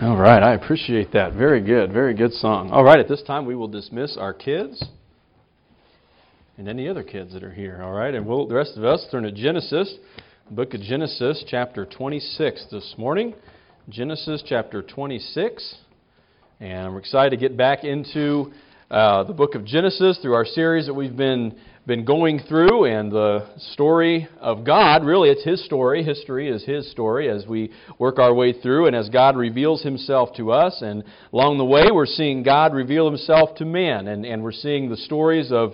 All right, I appreciate that. Very good song. All right, at this time we will dismiss our kids and any other kids that are here. All right, and the rest of us turn to Genesis, the book of Genesis, chapter 26 this morning. Genesis chapter 26, and we're excited to get back into the book of Genesis through our series that we've been going through, and the story of God. Really, it's His story. History is His story as we work our way through, and as God reveals Himself to us. And along the way, we're seeing God reveal Himself to man, and we're seeing the stories of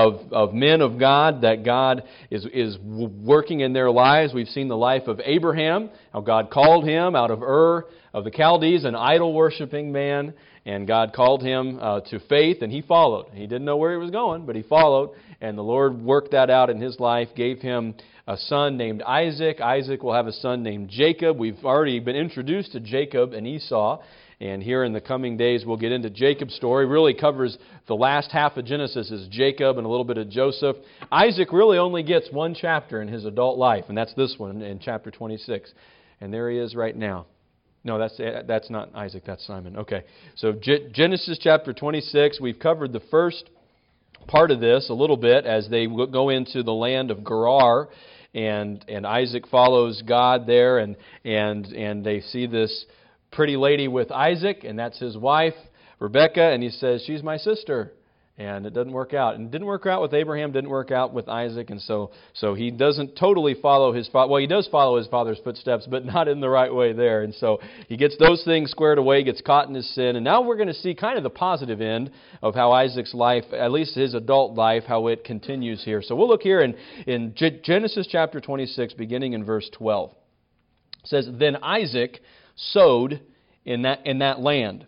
men of God, that God is working in their lives. We've seen the life of Abraham, how God called him out of Ur of the Chaldees, an idol-worshiping man, and God called him to faith, and he followed. He didn't know where he was going, but he followed, and the Lord worked that out in his life, gave him a son named Isaac. Isaac will have a son named Jacob. We've already been introduced to Jacob and Esau, and here in the coming days we'll get into Jacob's story. Really covers the last half of Genesis is Jacob and a little bit of Joseph. Isaac really only gets one chapter in his adult life, and that's this one in chapter 26. And there he is right now. No, that's not Isaac, that's Simon. Okay, so Genesis chapter 26, we've covered the first part of this a little bit as they go into the land of Gerar, and Isaac follows God there, and they see this pretty lady with Isaac, and that's his wife, Rebekah, and he says, she's my sister. And it doesn't work out. And it didn't work out with Abraham, didn't work out with Isaac, and so he doesn't totally follow his father. Well, he does follow his father's footsteps, but not in the right way there. And so he gets those things squared away, gets caught in his sin, and now we're going to see kind of the positive end of how Isaac's life, at least his adult life, how it continues here. So we'll look here in Genesis chapter 26, beginning in verse 12. It says, "Then Isaac sowed in that land,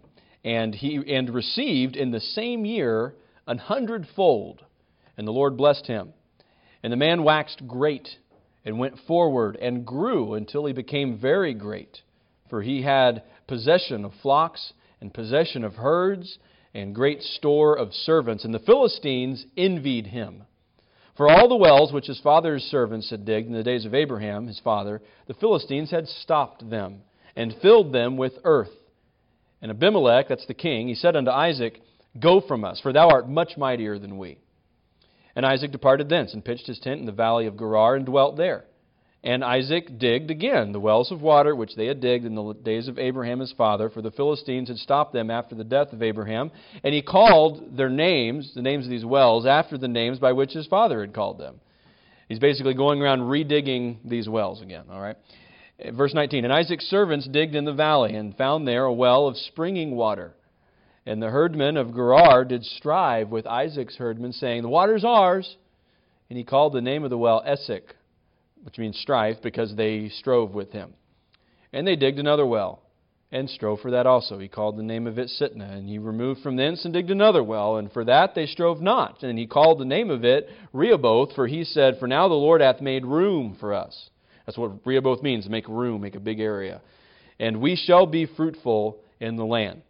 and received in the same year 100-fold, and the Lord blessed him. And the man waxed great, and went forward, and grew until he became very great. For he had possession of flocks, and possession of herds, and great store of servants. And the Philistines envied him. For all the wells which his father's servants had digged in the days of Abraham, his father, the Philistines had stopped them, and filled them with earth. And Abimelech," that's the king, "he said unto Isaac, Go from us, for thou art much mightier than we. And Isaac departed thence, and pitched his tent in the valley of Gerar, and dwelt there. And Isaac digged again the wells of water which they had digged in the days of Abraham his father, for the Philistines had stopped them after the death of Abraham. And he called their names, the names of these wells, after the names by which his father had called them." He's basically going around redigging these wells again, all right? Verse 19, "And Isaac's servants digged in the valley, and found there a well of springing water. And the herdmen of Gerar did strive with Isaac's herdmen, saying, The water's ours. And he called the name of the well Esek, which means strife, because they strove with him. And they digged another well, and strove for that also. He called the name of it Sitnah. And he removed from thence, and digged another well, and for that they strove not. And he called the name of it Rehoboth, for he said, For now the Lord hath made room for us." That's what Rehoboth means, make room, make a big area. "And we shall be fruitful in the land.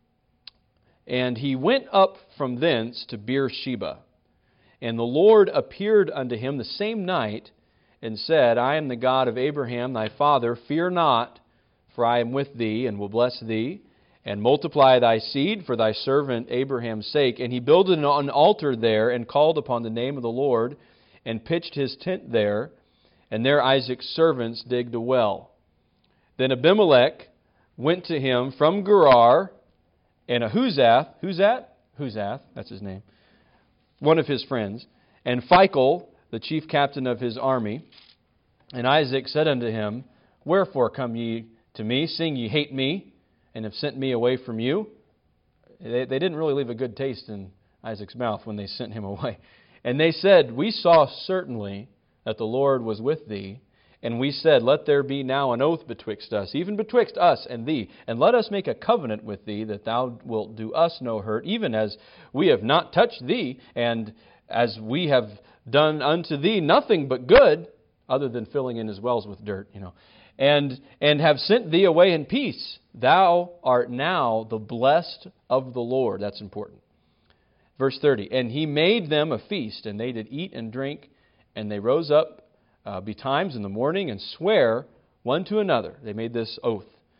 And he went up from thence to Beersheba. And the Lord appeared unto him the same night, and said, I am the God of Abraham thy father. Fear not, for I am with thee, and will bless thee, and multiply thy seed for thy servant Abraham's sake. And he builded an altar there, and called upon the name of the Lord, and pitched his tent there. And there Isaac's servants digged a well. Then Abimelech went to him from Gerar, and Ahuzath, that's his name, one of his friends, and Phicol, the chief captain of his army. And Isaac said unto him, Wherefore come ye to me, seeing ye hate me, and have sent me away from you? They didn't really leave a good taste in Isaac's mouth when they sent him away. And they said, We saw certainly that the Lord was with thee, and we said, Let there be now an oath betwixt us, even betwixt us and thee, and let us make a covenant with thee, that thou wilt do us no hurt, even as we have not touched thee, and as we have done unto thee nothing but good, other than filling in his wells with dirt, and have sent thee away in peace. Thou art now the blessed of the Lord." That's important. Verse 30, "And he made them a feast, and they did eat and drink, and they rose up betimes in the morning, and swear one to another." They made this oath.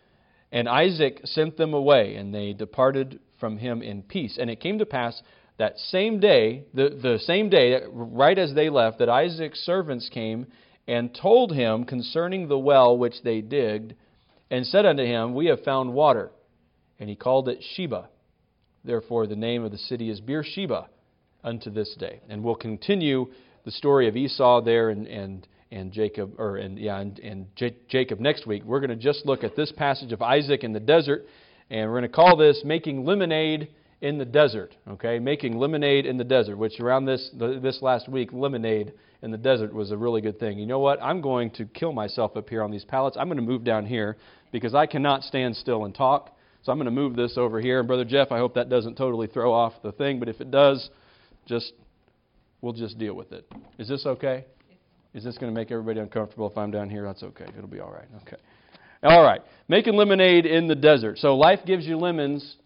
And Isaac sent them away, and they departed from him in peace. And it came to pass that same day, the same day, right as they left, that Isaac's servants came and told him concerning the well which they digged, and said unto him, We have found water. And he called it Sheba. Therefore the name of the city is Beersheba unto this day. And we'll continue the story of Esau there and Jacob, Jacob next week. We're going to just look at this passage of Isaac in the desert, and we're going to call this Making Lemonade in the Desert. Okay, Making Lemonade in the Desert, which around this last week, lemonade in the desert was a really good thing. You know what? I'm going to kill myself up here on these pallets. I'm going to move down here because I cannot stand still and talk. So I'm going to move this over here. And Brother Jeff, I hope that doesn't totally throw off the thing, but if it does, we'll just deal with it. Is this okay? Is this going to make everybody uncomfortable if I'm down here? That's okay. It'll be all right. Okay. All right. Making lemonade in the desert. So life gives you lemons.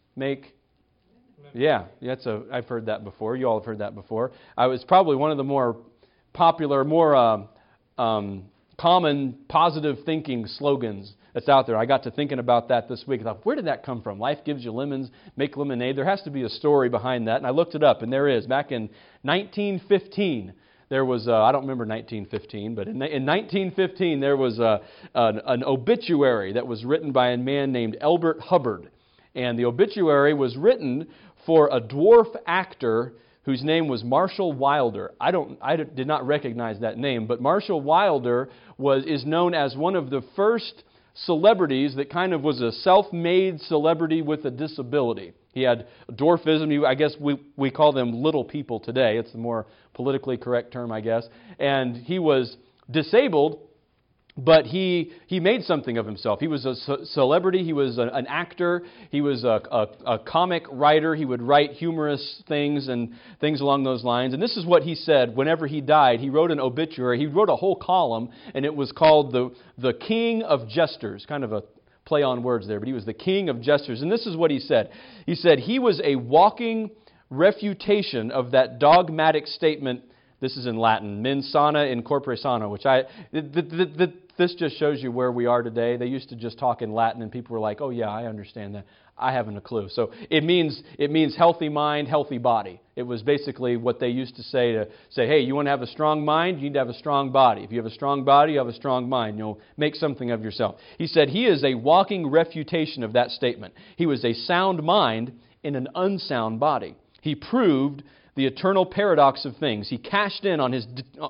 I've heard that before. You all have heard that before. It's probably one of the more popular, more common positive thinking slogans that's out there. I got to thinking about that this week. I thought, where did that come from? Life gives you lemons, make lemonade. There has to be a story behind that. And I looked it up, and there is. Back in 1915, there was, I don't remember 1915, but in 1915 there was an obituary that was written by a man named Elbert Hubbard. And the obituary was written for a dwarf actor whose name was Marshall Wilder. I did not recognize that name, but Marshall Wilder is known as one of the first celebrities that kind of was a self-made celebrity with a disability. He had dwarfism. I guess we call them little people today. It's the more politically correct term, I guess. And he was disabled, but he made something of himself. He was a celebrity. He was an actor. He was a comic writer. He would write humorous things and things along those lines. And this is what he said whenever he died. He wrote an obituary. He wrote a whole column, and it was called the King of Jesters, kind of a play on words there, but he was the King of Jesters. And this is what he said. He said he was a walking refutation of that dogmatic statement. This is in Latin, mens sana in corpore sano, which this just shows you where we are today. They used to just talk in Latin, and people were like, "Oh yeah, I understand that." I haven't a clue. So it means healthy mind, healthy body. It was basically what they used to say, hey, you want to have a strong mind, you need to have a strong body. If you have a strong body, you have a strong mind. Make something of yourself. He said he is a walking refutation of that statement. He was a sound mind in an unsound body. He proved the eternal paradox of things. He cashed in on his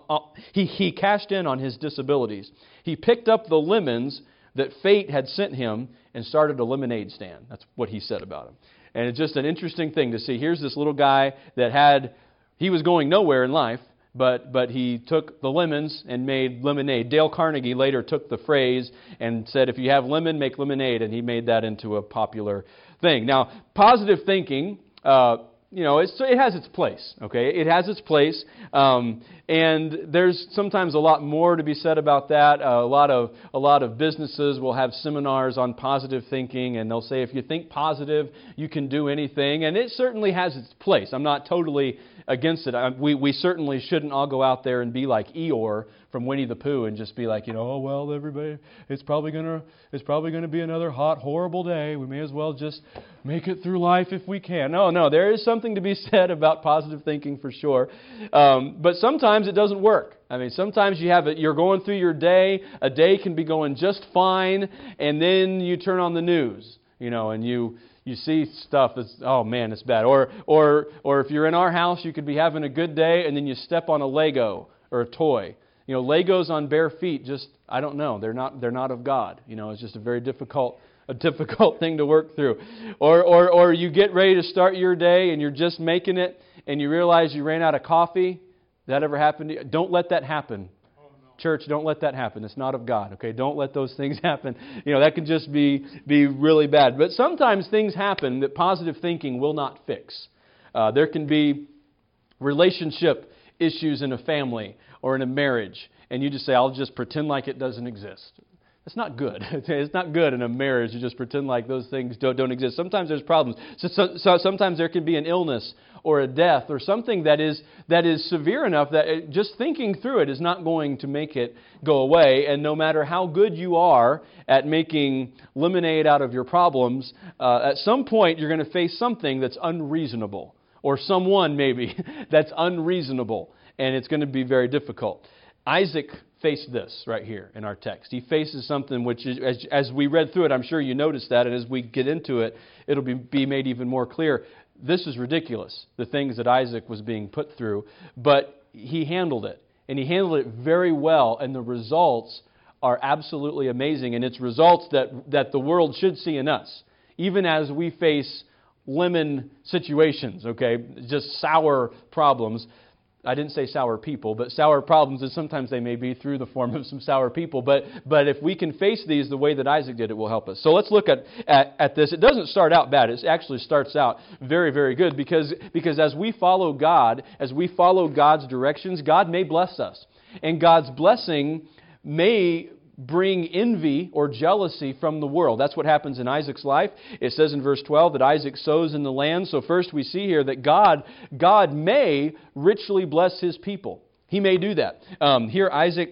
disabilities. He picked up the lemons that fate had sent him and started a lemonade stand. That's what he said about him. And it's just an interesting thing to see. Here's this little guy he was going nowhere in life, but he took the lemons and made lemonade. Dale Carnegie later took the phrase and said, if you have lemon, make lemonade, and he made that into a popular thing. Now, positive thinking, it has its place, okay? It has its place, and there's sometimes a lot more to be said about that. A lot of businesses will have seminars on positive thinking, and they'll say if you think positive, you can do anything, and it certainly has its place. I'm not totally against it. We certainly shouldn't all go out there and be like Eeyore from Winnie the Pooh and just be like, oh well, everybody, it's probably gonna be another hot, horrible day. We may as well just make it through life if we can. No, there is something to be said about positive thinking for sure, but sometimes it doesn't work. I mean, sometimes you're going through your day. A day can be going just fine, and then you turn on the news, and you see stuff that's, oh man, it's bad. Or if you're in our house, you could be having a good day, and then you step on a Lego or a toy. Legos on bare feet, I don't know. They're not of God. It's just a very difficult thing to work through. Or you get ready to start your day and you're just making it and you realize you ran out of coffee. That ever happened to you? Don't let that happen. Oh, no. Church, don't let that happen. It's not of God. Okay, don't let those things happen. That can just be really bad. But sometimes things happen that positive thinking will not fix. There can be relationship issues in a family or in a marriage, and you just say, I'll just pretend like it doesn't exist. It's not good. It's not good in a marriage to just pretend like those things don't exist. Sometimes there's problems. So sometimes there can be an illness or a death or something that is severe enough that just thinking through it is not going to make it go away. And no matter how good you are at making lemonade out of your problems, at some point you're going to face something that's unreasonable, or someone maybe that's unreasonable, and it's going to be very difficult. Isaac faced this right here in our text. He faces something which, as we read through it, I'm sure you noticed that, and as we get into it, it'll be made even more clear. This is ridiculous, the things that Isaac was being put through, but he handled it, and he handled it very well, and the results are absolutely amazing, and it's results that the world should see in us, even as we face lemon situations, okay, just sour problems. I didn't say sour people, but sour problems, and sometimes they may be through the form of some sour people. But if we can face these the way that Isaac did, it will help us. So let's look at this. It doesn't start out bad. It actually starts out very, very good because as we follow God, as we follow God's directions, God may bless us. And God's blessing may bring envy or jealousy from the world. That's what happens in Isaac's life. It says in verse 12 that Isaac sows in the land. So first we see here that God may richly bless His people. He may do that. Here Isaac,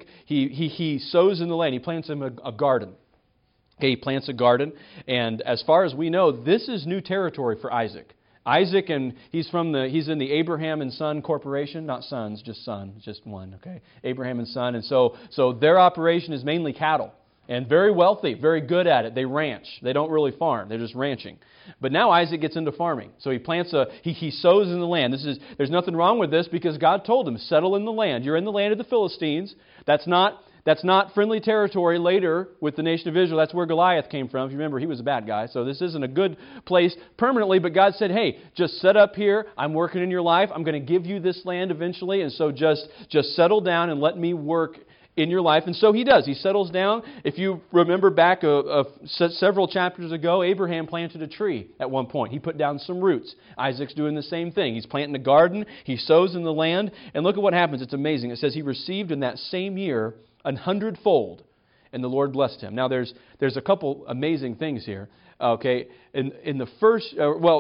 he sows in the land. He plants him a garden. Okay, he plants a garden. And as far as we know, this is new territory for Isaac. Isaac, and he's in the Abraham and Son Corporation, not sons, just son, just one, okay? Abraham and Son, and so their operation is mainly cattle, and very wealthy, very good at it. They ranch. They don't really farm. They're just ranching. But now Isaac gets into farming. So he plants he sows in the land. There's nothing wrong with this because God told him, settle in the land. You're in the land of the Philistines. That's not friendly territory later with the nation of Israel. That's where Goliath came from. If you remember, he was a bad guy. So this isn't a good place permanently. But God said, hey, just set up here. I'm working in your life. I'm going to give you this land eventually. And so just settle down and let me work in your life. And so he does. He settles down. If you remember back several chapters ago, Abraham planted a tree at one point. He put down some roots. Isaac's doing the same thing. He's planting a garden. He sows in the land. And look at what happens. It's amazing. It says he received in that same year 100-fold, and the Lord blessed him. Now, there's a couple amazing things here. Okay, in the first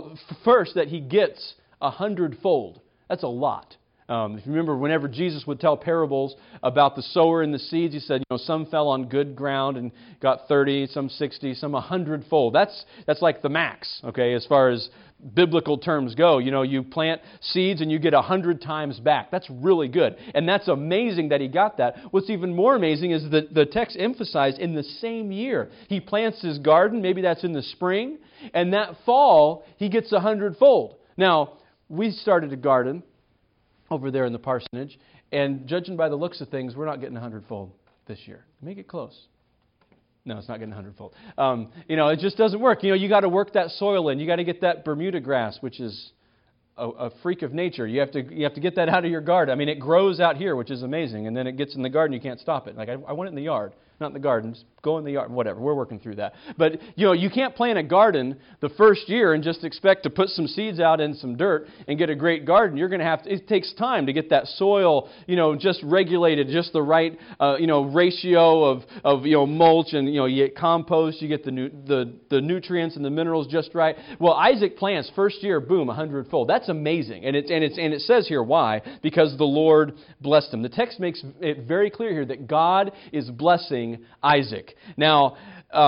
that he gets 100-fold. That's a lot. If you remember, whenever Jesus would tell parables about the sower and the seeds, He said, some fell on good ground and got 30, some 60, some 100-fold. That's like the max, okay, as far as biblical terms go. You plant seeds and you get 100 times back. That's really good. And that's amazing that he got that. What's even more amazing is that the text emphasized in the same year. He plants his garden, maybe that's in the spring, and that fall he gets 100-fold. Now, we started a garden over there in the parsonage, and judging by the looks of things, we're not getting 100-fold this year. Make it close. No, it's not getting 100-fold. It just doesn't work. You got to work that soil in. You got to get that Bermuda grass, which is a freak of nature. You have to get that out of your garden. I mean, it grows out here, which is amazing, and then it gets in the garden. You can't stop it. Like I want it in the yard, not in the garden. Just go in the yard. Whatever. We're working through that. But you can't plant a garden the first year and just expect to put some seeds out in some dirt and get a great garden. You're going to have to. It takes time to get that soil, just regulated, just the right, ratio of mulch, and you get compost. You get the nutrients and the minerals just right. Well, Isaac plants first year, boom, 100-fold. That's amazing, and it says here why? Because the Lord blessed him. The text makes it very clear here that God is blessing Isaac. Now,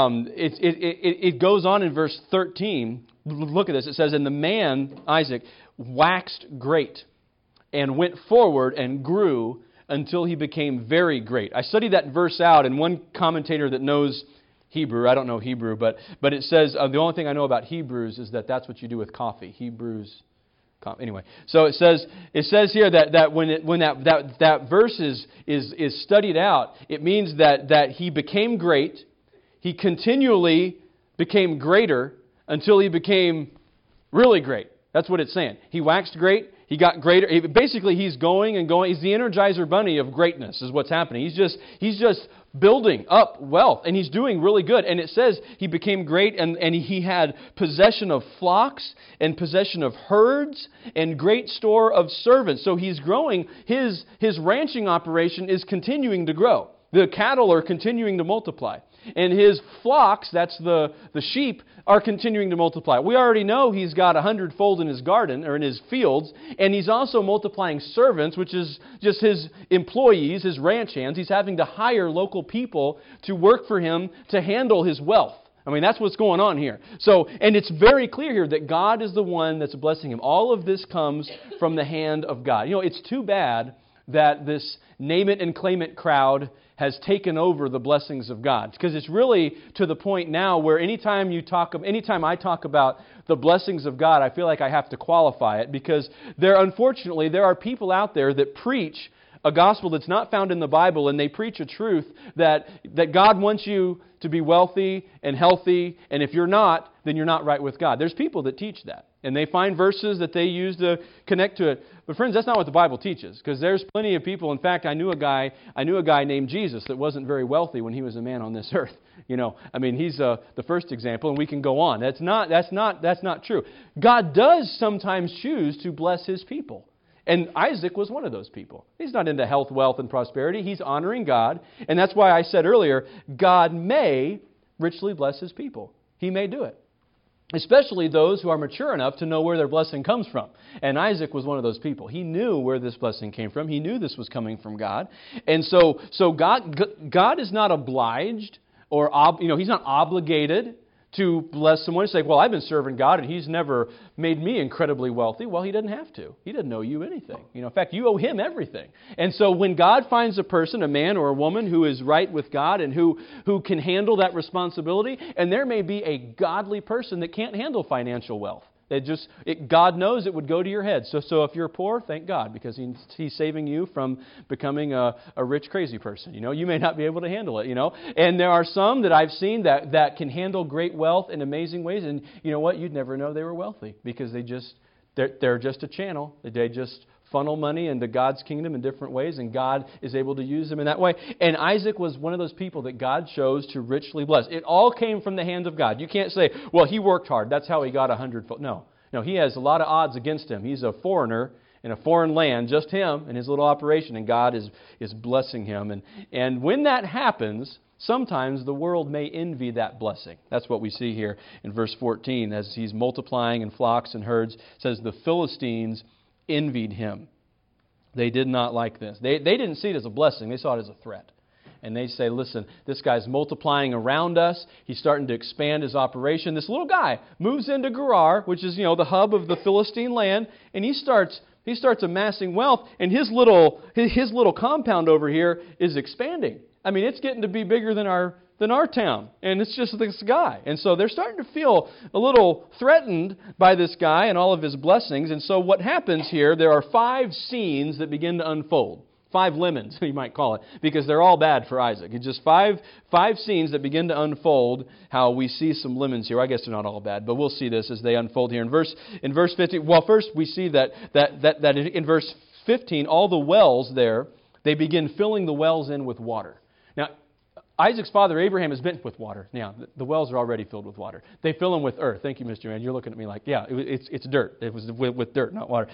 it goes on in verse 13. Look at this. It says, "And the man, Isaac, waxed great and went forward and grew until he became very great." I studied that verse out, and one commentator that knows Hebrew, I don't know Hebrew, but it says, the only thing I know about Hebrews is that that's what you do with coffee. Hebrews. Anyway, so it says here that when that verse is studied out, it means that he became great. He continually became greater until he became really great. That's what it's saying. He waxed great. He got greater. Basically, he's going and going. He's the Energizer Bunny of greatness is what's happening. He's just building up wealth, and he's doing really good. And it says he became great, and he had possession of flocks and possession of herds and great store of servants. So he's growing. His ranching operation is continuing to grow. The cattle are continuing to multiply. And his flocks, that's the sheep, are continuing to multiply. We already know he's got 100-fold in his garden, or in his fields, and he's also multiplying servants, which is just his employees, his ranch hands. He's having to hire local people to work for him to handle his wealth. I mean, that's what's going on here. So, and it's very clear here that God is the one that's blessing him. All of this comes from the hand of God. You know, it's too bad that this name it and claim it crowd has taken over the blessings of God. Because it's really to the point now where anytime I talk about the blessings of God, I feel like I have to qualify it, because unfortunately there are people out there that preach a gospel that's not found in the Bible, and they preach a truth that God wants you to be wealthy and healthy, and if you're not, then you're not right with God. There's people that teach that, and they find verses that they use to connect to it. But friends, that's not what the Bible teaches, because there's plenty of people. In fact, I knew a guy named Jesus that wasn't very wealthy when he was a man on this earth. You know, I mean, he's the first example, and we can go on. That's not true. God does sometimes choose to bless His people. And Isaac was one of those people. He's not into health, wealth, and prosperity. He's honoring God. And that's why I said earlier, God may richly bless His people. He may do it. Especially those who are mature enough to know where their blessing comes from. And Isaac was one of those people. He knew where this blessing came from. He knew this was coming from God. And so God is not obliged or He's not obligated to bless someone. It's like, well, I've been serving God and He's never made me incredibly wealthy. Well, He didn't have to. He didn't owe you anything. You know, in fact, you owe Him everything. And so when God finds a person, a man or a woman who is right with God and who can handle that responsibility, and there may be a godly person that can't handle financial wealth. God knows it would go to your head. So if you're poor, thank God, because He's saving you from becoming a rich, crazy person. You know, you may not be able to handle it, you know. And there are some that I've seen that can handle great wealth in amazing ways. And you know what? You'd never know they were wealthy, because they're just a channel. They just funnel money into God's kingdom in different ways, and God is able to use them in that way. And Isaac was one of those people that God chose to richly bless. It all came from the hand of God. You can't say, well, he worked hard. That's how he got 100-fold. No, he has a lot of odds against him. He's a foreigner in a foreign land, just him and his little operation, and God is blessing him. And when that happens, sometimes the world may envy that blessing. That's what we see here in verse 14. As he's multiplying in flocks and herds, it says the Philistines envied him. They did not like this. They didn't see it as a blessing. They saw it as a threat. And they say, listen, this guy's multiplying around us. He's starting to expand his operation. This little guy moves into Gerar, which is, the hub of the Philistine land, and he starts amassing wealth, and his little compound over here is expanding. I mean, it's getting to be bigger than our town, and it's just this guy. And so they're starting to feel a little threatened by this guy and all of his blessings. And so what happens here, there are 5 scenes that begin to unfold. 5 lemons, you might call it, because they're all bad for Isaac. It's just five scenes that begin to unfold how we see some lemons here. I guess they're not all bad, but we'll see this as they unfold here. In verse 15, well, first we see that in verse 15, all the wells there, they begin filling the wells in with water. Now, Isaac's father Abraham has been with water. Now, the wells are already filled with water. They fill them with earth. Thank you, Mr. Rand. You're looking at me like, yeah, it's dirt. It was with dirt, not water.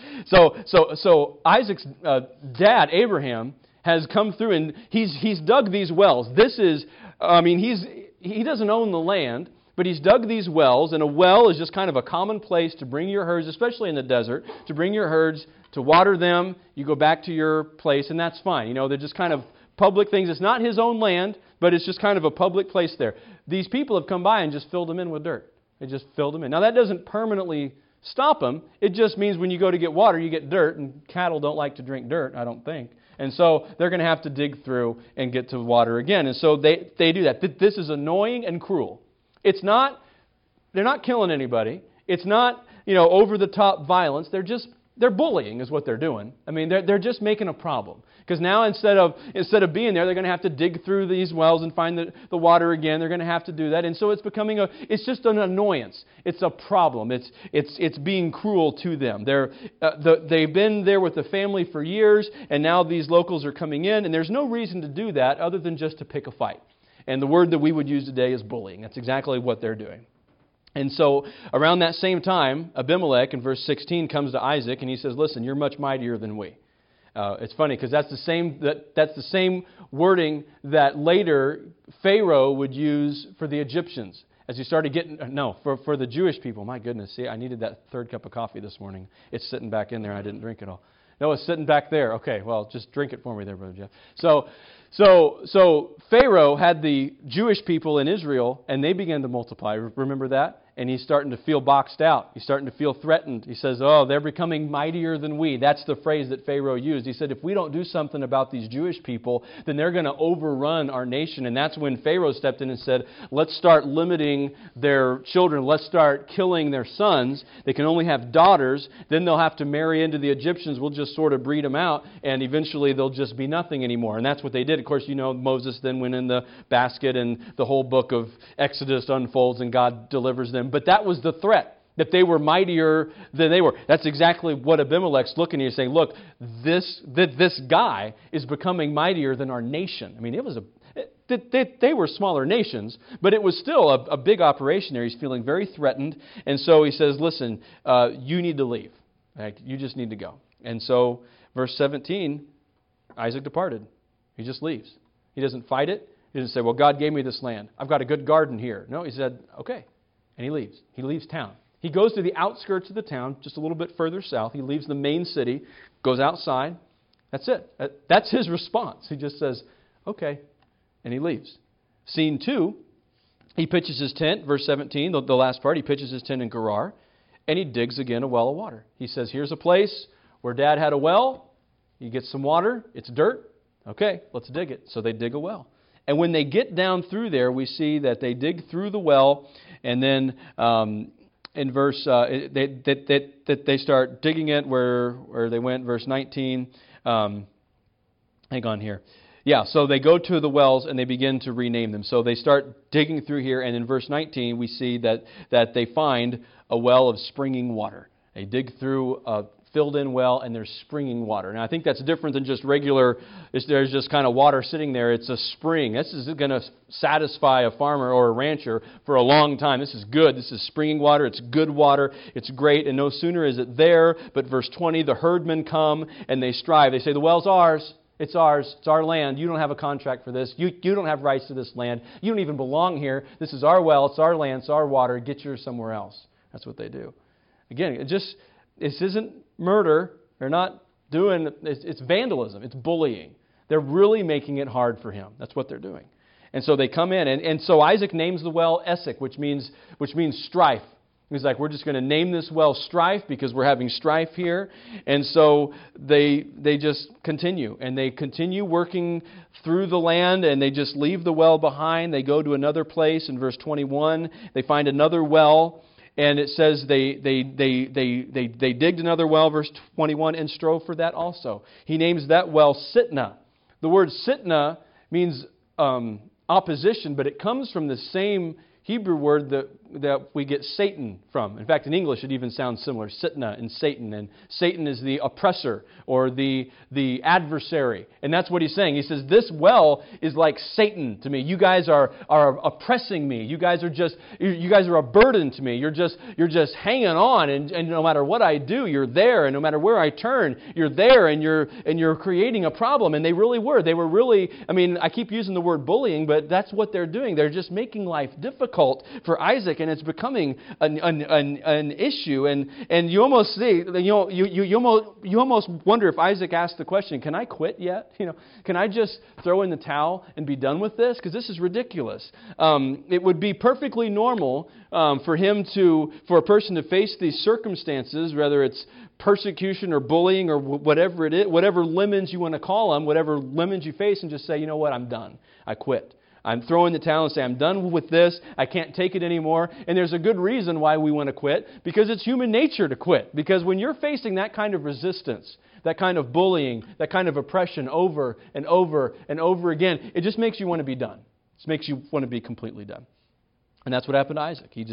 So Isaac's dad, Abraham, has come through and he's dug these wells. He doesn't own the land, but he's dug these wells, and a well is just kind of a common place to bring your herds, especially in the desert, to bring your herds, to water them. You go back to your place, and that's fine. They're just kind of public things. It's not his own land, but it's just kind of a public place there. These people have come by and just filled them in with dirt. They just filled them in. Now, that doesn't permanently stop them. It just means when you go to get water, you get dirt, and cattle don't like to drink dirt, I don't think. And so they're going to have to dig through and get to water again. And so they do that. This is annoying and cruel. They're not killing anybody. It's not, over-the-top violence. They're bullying is what they're doing. I mean, they're just making a problem. Because now instead of being there, they're going to have to dig through these wells and find the water again. They're going to have to do that. And so it's just an annoyance. It's a problem. It's being cruel to them. They've been there with the family for years, and now these locals are coming in, and there's no reason to do that other than just to pick a fight. And the word that we would use today is bullying. That's exactly what they're doing. And so around that same time, Abimelech in verse 16 comes to Isaac and he says, listen, you're much mightier than we. It's funny because that's the same wording that later Pharaoh would use for the Egyptians. As you started getting, for the Jewish people. My goodness, see, I needed that third cup of coffee this morning. It's sitting back in there and I didn't drink it all. No, it's sitting back there. Okay, well, just drink it for me there, Brother Jeff. So Pharaoh had the Jewish people in Israel, and they began to multiply. Remember that? And he's starting to feel boxed out. He's starting to feel threatened. He says, they're becoming mightier than we. That's the phrase that Pharaoh used. He said, if we don't do something about these Jewish people, then they're going to overrun our nation. And that's when Pharaoh stepped in and said, let's start limiting their children. Let's start killing their sons. They can only have daughters. Then they'll have to marry into the Egyptians. We'll just sort of breed them out, and eventually they'll just be nothing anymore. And that's what they did. Of course, Moses then went in the basket, and the whole book of Exodus unfolds, and God delivers them. But that was the threat, that they were mightier than they were. That's exactly what Abimelech's looking at. He's saying, look, this guy is becoming mightier than our nation. I mean, they were smaller nations, but it was still a big operation there. He's feeling very threatened. And so he says, listen, you need to leave. You just need to go. And so, verse 17, Isaac departed. He just leaves. He doesn't fight it. He doesn't say, well, God gave me this land. I've got a good garden here. No, he said, okay. And he leaves. He leaves town. He goes to the outskirts of the town, just a little bit further south. He leaves the main city, goes outside. That's it. That's his response. He just says, okay, and he leaves. Scene 2, he pitches his tent, verse 17, the last part, he pitches his tent in Gerar, and he digs again a well of water. He says, here's a place where Dad had a well. He gets some water. It's dirt. Okay, let's dig it. So they dig a well. And when they get down through there, we see that they dig through the well, and then in verse they start digging it where they went. Verse 19. Hang on here. Yeah, so they go to the wells and they begin to rename them. So they start digging through here, and in verse 19 we see that they find a well of springing water. They dig through a filled-in well, and there's springing water. Now, I think that's different than just regular, there's just kind of water sitting there. It's a spring. This is going to satisfy a farmer or a rancher for a long time. This is good. This is springing water. It's good water. It's great. And no sooner is it there, but verse 20, the herdmen come, and they strive. They say, the well's ours. It's ours. It's our land. You don't have a contract for this. You don't have rights to this land. You don't even belong here. This is our well. It's our land. It's our water. Get yours somewhere else. That's what they do. Again, this isn't murder. They're not doing, it's vandalism. It's bullying. They're really making it hard for him. That's what they're doing. And so they come in, and so Isaac names the well Esek, which means strife. He's like, we're just going to name this well Strife because we're having strife here. And so they just continue. And they continue working through the land, and they just leave the well behind. They go to another place. In verse 21, they find another well. And it says they digged another well, verse 21, and strove for that also. He names that well Sitnah. The word Sitnah means opposition, but it comes from the same Hebrew word that we get Satan from. In fact, in English it even sounds similar, Sitnah and Satan. And Satan is the oppressor or the adversary. And that's what he's saying. He says, this well is like Satan to me. You guys are oppressing me. You guys are a burden to me. You're just hanging on, and no matter what I do, you're there. And no matter where I turn, you're there, and you're creating a problem. And they really were. They were really, I keep using the word bullying, but that's what they're doing. They're just making life difficult for Isaac, and it's becoming an issue. And you almost see, you almost wonder if Isaac asked the question, can I quit yet? Can I just throw in the towel and be done with this? Because this is ridiculous. It would be perfectly normal for a person to face these circumstances, whether it's persecution or bullying or whatever it is, whatever lemons you want to call them, whatever lemons you face, and just say, you know what, I'm done. I quit. I'm throwing the towel and say, I'm done with this. I can't take it anymore. And there's a good reason why we want to quit, because it's human nature to quit. Because when you're facing that kind of resistance, that kind of bullying, that kind of oppression over and over and over again, it just makes you want to be done. It just makes you want to be completely done. And that's what happened to Isaac. He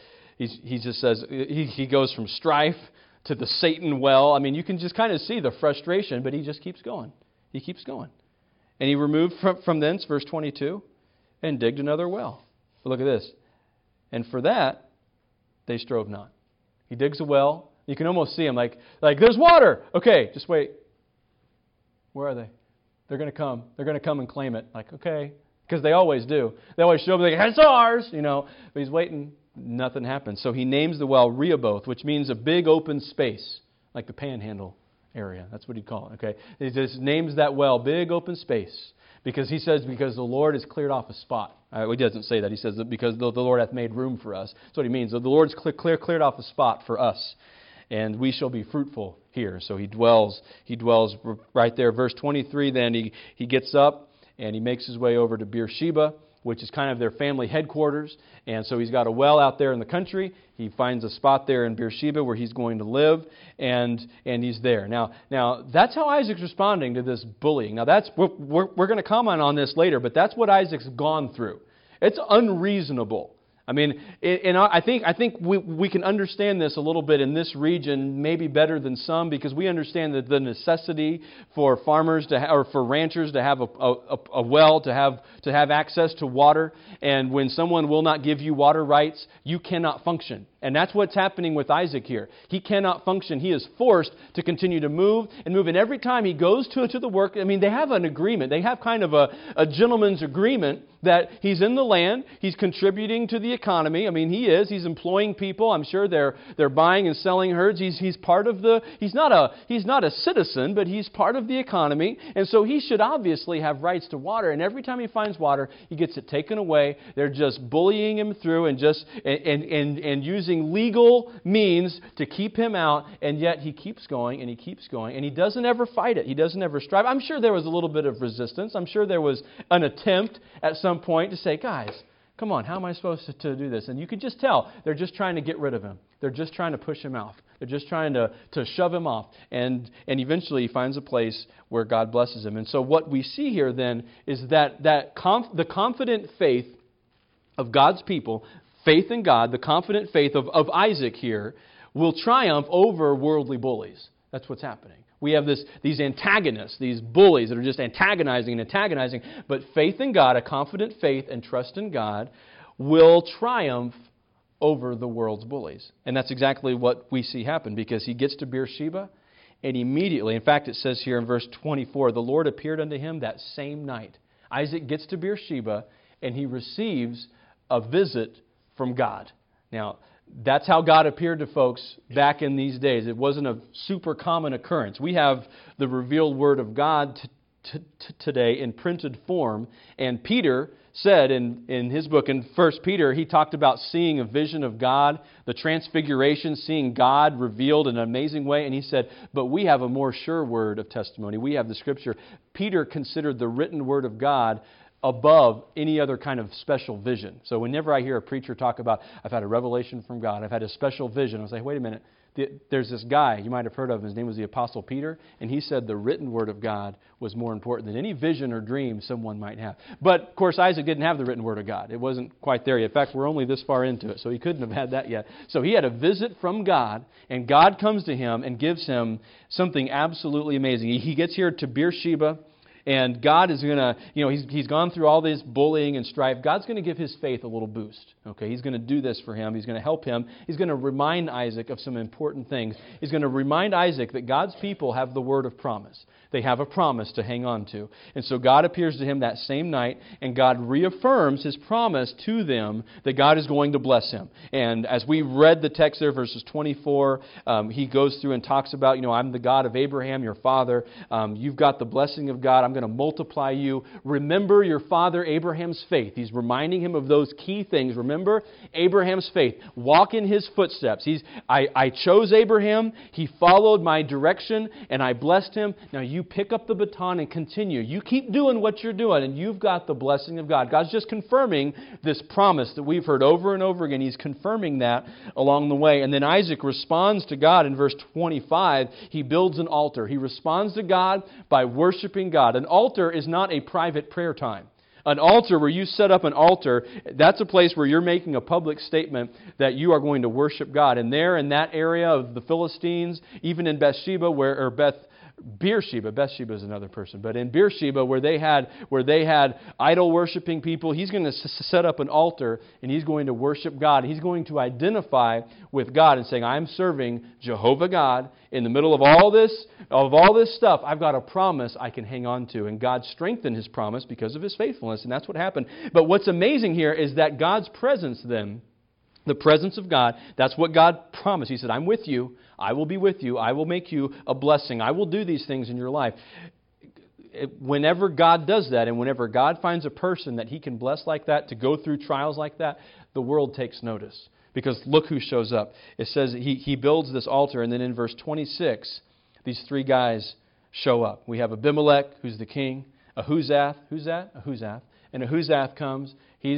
goes from strife to the Satan well. You can just kind of see the frustration, but he just keeps going. He keeps going. And he removed from thence, verse 22, and digged another well. But look at this. And for that, they strove not. He digs a well. You can almost see him like there's water. Okay, just wait. Where are they? They're going to come. They're going to come and claim it. Like, okay. Because they always do. They always show up like, it's ours, But he's waiting. Nothing happens. So he names the well Rehoboth, which means a big open space, like the Panhandle area. That's what he'd call it. Okay. He just names that well big open space. Because he says, because the Lord has cleared off a spot. He doesn't say that. He says that because the Lord hath made room for us. That's what he means. The Lord's cleared off a spot for us. And we shall be fruitful here. So he dwells right there. Verse 23, then he gets up and he makes his way over to Beersheba, which is kind of their family headquarters. And so he's got a well out there in the country. He finds a spot there in Beersheba where he's going to live, and he's there. Now that's how Isaac's responding to this bullying. Now we're going to comment on this later, but that's what Isaac's gone through. It's unreasonable. I mean, and I think we can understand this a little bit in this region, maybe better than some, because we understand that the necessity for farmers or for ranchers to have a well, to have access to water, and when someone will not give you water rights, you cannot function. And that's what's happening with Isaac here. He cannot function. He is forced to continue to move. And every time he goes to the work, I mean, they have an agreement. They have kind of a gentleman's agreement that he's in the land. He's contributing to the economy. I mean, he is. He's employing people. I'm sure they're buying and selling herds. He's part of the. He's not a citizen, but he's part of the economy. And so he should obviously have rights to water. And every time he finds water, he gets it taken away. They're just bullying him through and using legal means to keep him out, and yet he keeps going and he keeps going, and he doesn't ever fight it. He doesn't ever strive. I'm sure there was a little bit of resistance. I'm sure there was an attempt at some point to say, guys, come on, how am I supposed to do this? And you could just tell they're just trying to get rid of him. They're just trying to push him off. They're just trying to shove him off. And eventually he finds a place where God blesses him. And so what we see here then is that the confident faith of God's people, faith in God, the confident faith of Isaac here, will triumph over worldly bullies. That's what's happening. We have these antagonists, these bullies that are just antagonizing. But faith in God, a confident faith and trust in God, will triumph over the world's bullies. And that's exactly what we see happen, because he gets to Beersheba, and immediately, in fact, it says here in verse 24, the Lord appeared unto him that same night. Isaac gets to Beersheba, and he receives a visit from God. Now, that's how God appeared to folks back in these days. It wasn't a super common occurrence. We have the revealed Word of God today in printed form. And Peter said in his book, in 1 Peter, he talked about seeing a vision of God, the transfiguration, seeing God revealed in an amazing way. And he said, but we have a more sure word of testimony. We have the Scripture. Peter considered the written Word of God above any other kind of special vision. So whenever I hear a preacher talk about, I've had a revelation from God, I've had a special vision, I was like, wait a minute, there's this guy, you might have heard of him, his name was the Apostle Peter, and he said the written Word of God was more important than any vision or dream someone might have. But, of course, Isaac didn't have the written Word of God. It wasn't quite there yet. In fact, we're only this far into it, so he couldn't have had that yet. So he had a visit from God, and God comes to him and gives him something absolutely amazing. He gets here to Beersheba, and God is going to, he's gone through all this bullying and strife. God's going to give his faith a little boost. Okay, he's going to do this for him. He's going to help him. He's going to remind Isaac of some important things. He's going to remind Isaac that God's people have the word of promise. They have a promise to hang on to. And so God appears to him that same night, and God reaffirms his promise to them that God is going to bless him. And as we read the text there, verses 24, he goes through and talks about, I'm the God of Abraham, your father. You've got the blessing of God. I'm going to multiply you. Remember your father Abraham's faith. He's reminding him of those key things. Remember Abraham's faith. Walk in his footsteps. I chose Abraham. He followed my direction, and I blessed him. Now you pick up the baton and continue. You keep doing what you're doing, and you've got the blessing of God. God's just confirming this promise that we've heard over and over again. He's confirming that along the way. And then Isaac responds to God in verse 25. He builds an altar. He responds to God by worshiping God. An altar is not a private prayer time. An altar, where you set up an altar, that's a place where you're making a public statement that you are going to worship God. And there in that area of the Philistines, even in Bathsheba, Beersheba. Bathsheba is another person, but in Beersheba, where they had idol worshiping people, he's going to set up an altar and he's going to worship God. He's going to identify with God and saying, "I'm serving Jehovah God in the middle of all this stuff. I've got a promise I can hang on to." And God strengthened His promise because of His faithfulness, and that's what happened. But what's amazing here is that God's presence then. The presence of God, that's what God promised. He said, "I'm with you. I will be with you. I will make you a blessing. I will do these things in your life." Whenever God does that, and whenever God finds a person that He can bless like that, to go through trials like that, the world takes notice. Because look who shows up. It says he builds this altar, and then in verse 26, these three guys show up. We have Abimelech, who's the king. Ahuzath. Who's that? Ahuzath. And Ahuzath comes.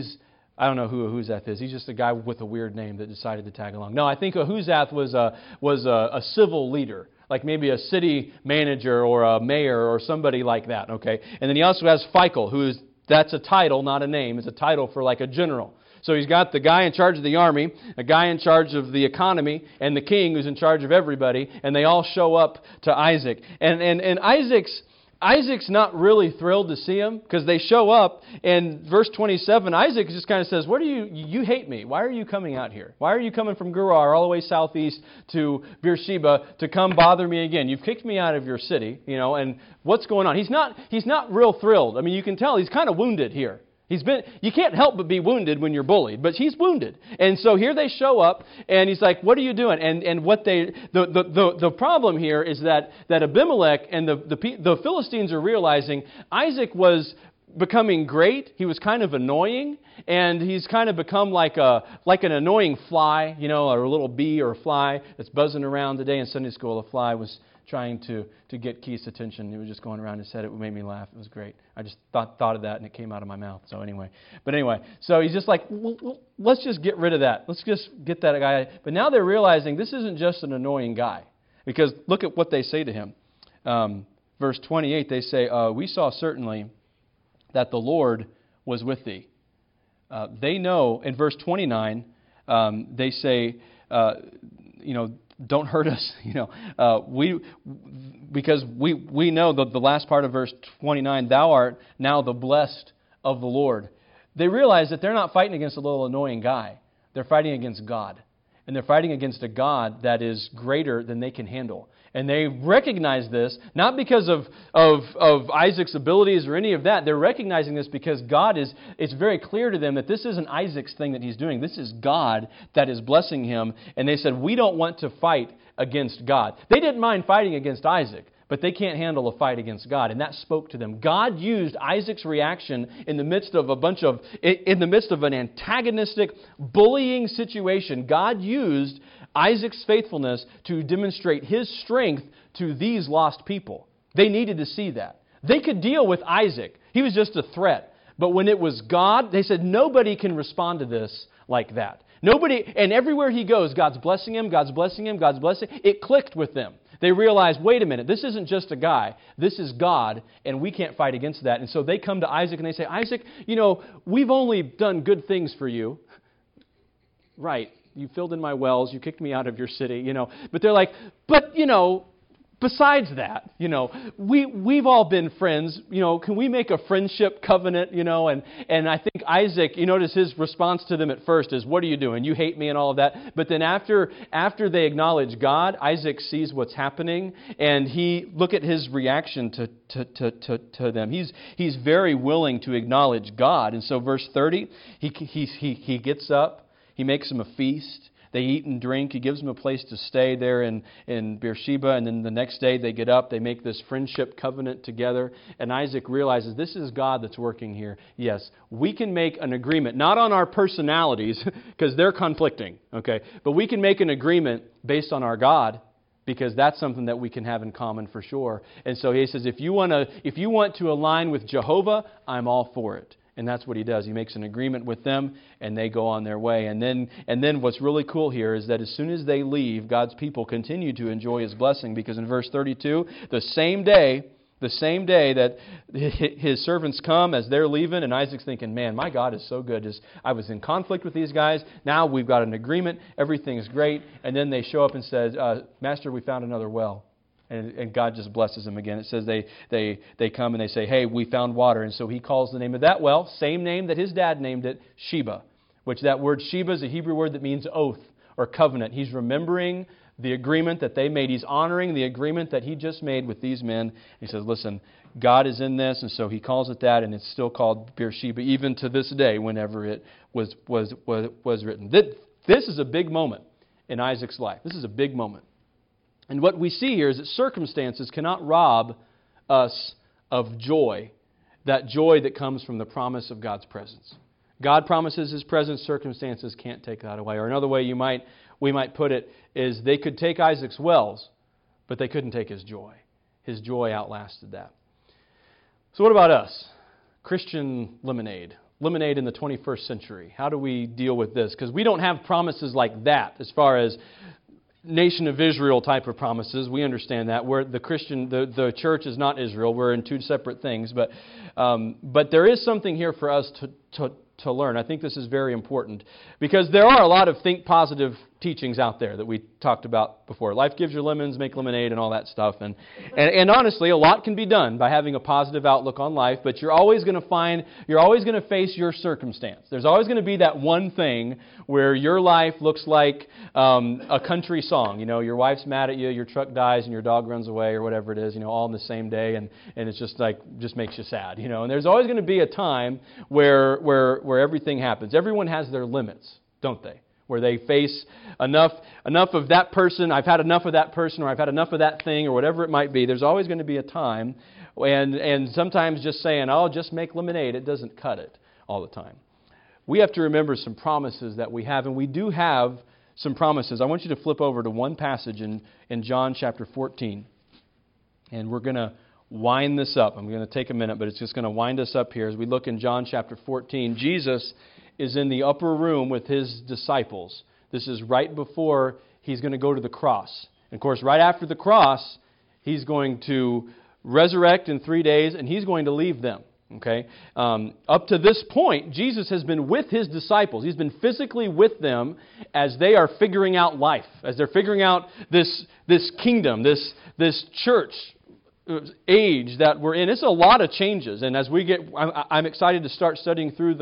I don't know who Ahuzath is. He's just a guy with a weird name that decided to tag along. No, I think Ahuzath was a civil leader, like maybe a city manager or a mayor or somebody like that. Okay, and then he also has Phicol, that's a title, not a name. It's a title for like a general. So he's got the guy in charge of the army, a guy in charge of the economy, and the king who's in charge of everybody, and they all show up to Isaac. And Isaac's not really thrilled to see him because they show up, and verse 27, Isaac just kind of says, "What do you hate me? Why are you coming out here? Why are you coming from Gerar all the way southeast to Beersheba to come bother me again? You've kicked me out of your city, and what's going on?" He's not real thrilled. I mean, you can tell he's kind of wounded here. You can't help but be wounded when you're bullied, but he's wounded. And so here they show up, and he's like, "What are you doing?" And what the problem here is that Abimelech and the Philistines are realizing Isaac was becoming great. He was kind of annoying, and he's kind of become like an annoying fly, or a little bee or a fly that's buzzing around today in Sunday school. A fly was trying to get Keith's attention. He was just going around his head. It made me laugh. It was great. I just thought of that, and it came out of my mouth. So anyway, so he's just like, let's just get rid of that. Let's just get that guy. But now they're realizing this isn't just an annoying guy, because look at what they say to him. Verse 28, they say, "We saw certainly that the Lord was with thee." They know, in verse 29, they say, "Don't hurt us," because we know that the last part of verse 29, "Thou art now the blessed of the Lord." They realize that they're not fighting against a little annoying guy. They're fighting against God. And they're fighting against a God that is greater than they can handle. And they recognize this, not because of Isaac's abilities or any of that. They're recognizing this because it's very clear to them that this isn't Isaac's thing that he's doing. This is God that is blessing him. And they said, "We don't want to fight against God." They didn't mind fighting against Isaac, but they can't handle a fight against God. And that spoke to them. God used Isaac's reaction in the midst of an antagonistic, bullying situation. God used Isaac's faithfulness to demonstrate His strength to these lost people. They needed to see that. They could deal with Isaac. He was just a threat. But when it was God, they said, nobody can respond to this like that. Nobody, and everywhere he goes, God's blessing him, God's blessing him, God's blessing. It clicked with them. They realized, wait a minute, this isn't just a guy. This is God, and we can't fight against that. And so they come to Isaac and they say, "Isaac, we've only done good things for you." Right. You filled in my wells. You kicked me out of your city, But they're like, besides that, we've all been friends. Can we make a friendship covenant, And I think Isaac, you notice his response to them at first is, "What are you doing? You hate me," and all of that. But then after they acknowledge God, Isaac sees what's happening, and look at his reaction to them. He's very willing to acknowledge God. And so verse 30, he gets up. He makes them a feast. They eat and drink. He gives them a place to stay there in Beersheba. And then the next day they get up. They make this friendship covenant together. And Isaac realizes this is God that's working here. Yes, we can make an agreement, not on our personalities, because they're conflicting, okay? But we can make an agreement based on our God, because that's something that we can have in common for sure. And so he says, if you want to align with Jehovah, I'm all for it. And that's what he does. He makes an agreement with them, and they go on their way. And then what's really cool here is that as soon as they leave, God's people continue to enjoy His blessing, because in verse 32, the same day that His servants come as they're leaving, and Isaac's thinking, "Man, my God is so good. I was in conflict with these guys. Now we've got an agreement. Everything's great." And then they show up and said, "Master, we found another well." And God just blesses them again. It says they come and they say, hey, we found water. And so he calls the name of that well, same name that his dad named it, Sheba, which that word Sheba is a Hebrew word that means oath or covenant. He's remembering the agreement that they made. He's honoring the agreement that he just made with these men. He says, listen, God is in this, and so he calls it that, and it's still called Beersheba even to this day whenever it was written. This is a big moment in Isaac's life. This is a big moment. And what we see here is that circumstances cannot rob us of joy, that joy that comes from the promise of God's presence. God promises His presence, circumstances can't take that away. Or another way we might put it is they could take Isaac's wells, but they couldn't take his joy. His joy outlasted that. So what about us? Christian lemonade. Lemonade in the 21st century. How do we deal with this? Because we don't have promises like that as far as nation of Israel type of promises. We understand that. We're the church is not Israel. We're in two separate things. But there is something here for us to learn. I think this is very important because there are a lot of think positive teachings out there that we talked about before. Life gives you lemons, make lemonade, and all that stuff. And honestly, a lot can be done by having a positive outlook on life, but you're always going to face your circumstance. There's always going to be that one thing where your life looks like a country song. You know, your wife's mad at you, your truck dies, and your dog runs away, or whatever it is, all in the same day, and it's just makes you sad, And there's always going to be a time where everything happens. Everyone has their limits, don't they? Where they face enough of that person, I've had enough of that person, or I've had enough of that thing, or whatever it might be. There's always going to be a time, and sometimes just saying, "Oh, just make lemonade," it doesn't cut it all the time. We have to remember some promises that we have, and we do have some promises. I want you to flip over to one passage in John chapter 14, and we're going to wind this up. I'm going to take a minute, but it's just going to wind us up here as we look in John chapter 14. Jesus is in the upper room with His disciples. This is right before He's going to go to the cross. And of course, right after the cross, He's going to resurrect in 3 days, and He's going to leave them. Okay? Up to this point, Jesus has been with His disciples. He's been physically with them as they are figuring out life, as they're figuring out this kingdom, this church age that we're in. It's a lot of changes, and as I'm excited to start studying through